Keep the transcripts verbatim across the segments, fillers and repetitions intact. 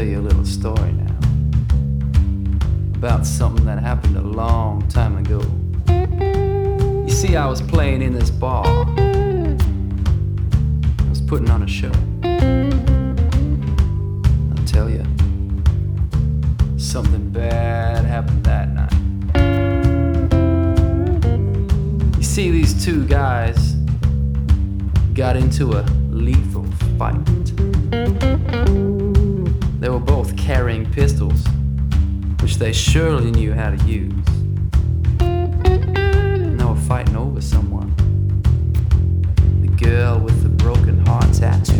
you a little story now about something that happened a long time ago. You see, I was playing in this bar. I was putting on a show. I'll tell you, something bad happened that night. You see, these two guys got into a lethal fight. They were both carrying pistols, which they surely knew how to use. And they were fighting over someone. The girl with the broken heart tattoo.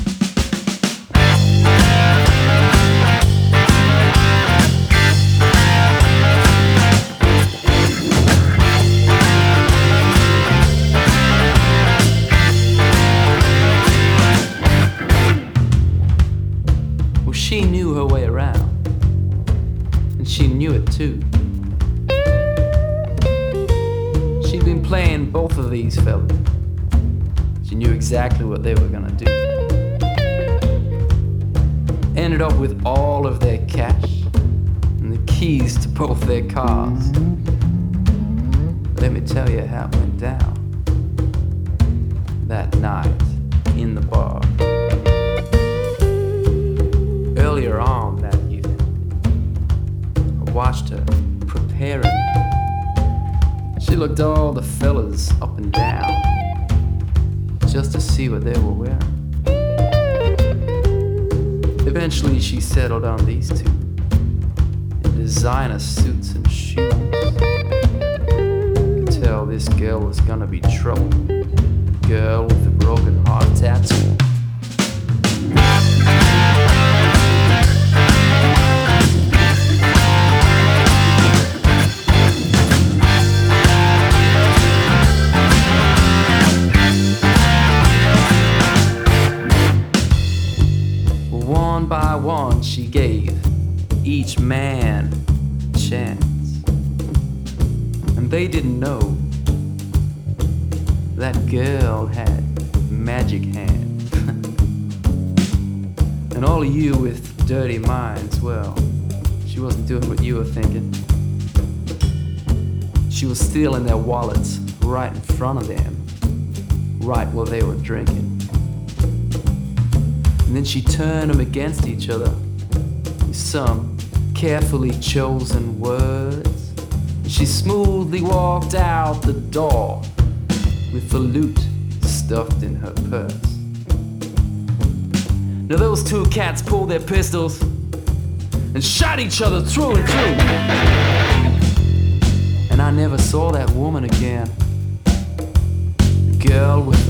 She knew her way around, and she knew it too. She'd been playing both of these fellas. She knew exactly what they were gonna do. Ended up with all of their cash and the keys to both their cars. Let me tell you how it went down that night in the bar. Earlier on that evening, I watched her preparing. She looked all the fellas up and down just to see what they were wearing. Eventually she settled on these two in designer suits and shoes. Could tell this girl was gonna be trouble. Girl with a broken heart tattoo. One by one she gave each man a chance. And they didn't know that girl had magic hands. And all of you with dirty minds, well, she wasn't doing what you were thinking. She was stealing their wallets right in front of them, right while they were drinking. And then she turned them against each other with some carefully chosen words. And she smoothly walked out the door with the loot stuffed in her purse. Now those two cats pulled their pistols and shot each other through and through. And I never saw that woman again. The girl with